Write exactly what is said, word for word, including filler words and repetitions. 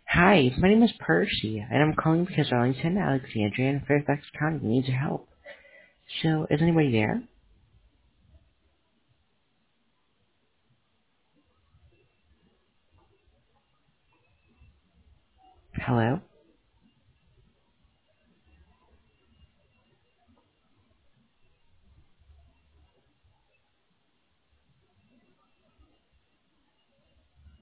Hi, my name is Percy, and I'm calling because Arlington, Alexandria, and Fairfax County needs your help. So, is anybody there? Hello?